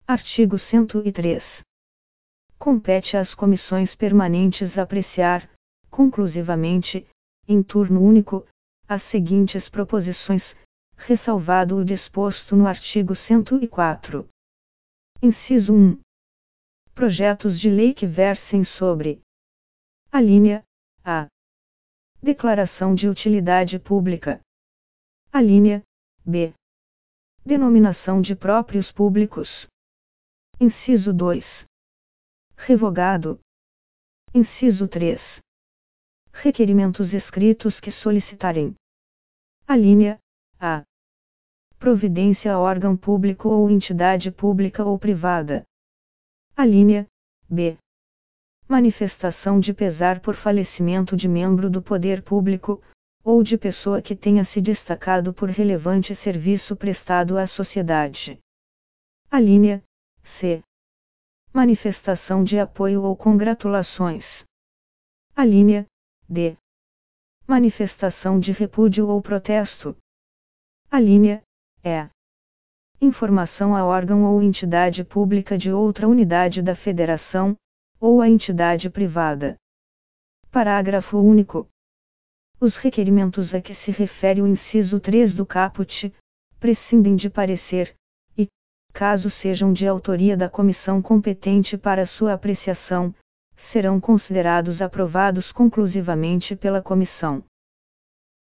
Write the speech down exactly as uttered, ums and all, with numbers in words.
Artigo cento e três. Compete às comissões permanentes apreciar, conclusivamente, em turno único, as seguintes proposições, ressalvado o disposto no artigo cento e quatro. Inciso um. Projetos de lei que versem sobre: alínea A. Declaração de utilidade pública. Alínea B. Denominação de próprios públicos. Inciso dois. Revogado. Inciso três. Requerimentos escritos que solicitarem: alínea A. Providência a órgão público ou entidade pública ou privada. Alínea B. Manifestação de pesar por falecimento de membro do poder público, ou de pessoa que tenha se destacado por relevante serviço prestado à sociedade. Alínea C. Manifestação de apoio ou congratulações. Alínea D. Manifestação de repúdio ou protesto. Alínea E. Informação a órgão ou entidade pública de outra unidade da Federação, ou a entidade privada. Parágrafo único. Os requerimentos a que se refere o inciso três do caput, prescindem de parecer, e, caso sejam de autoria da comissão competente para sua apreciação, serão considerados aprovados conclusivamente pela comissão.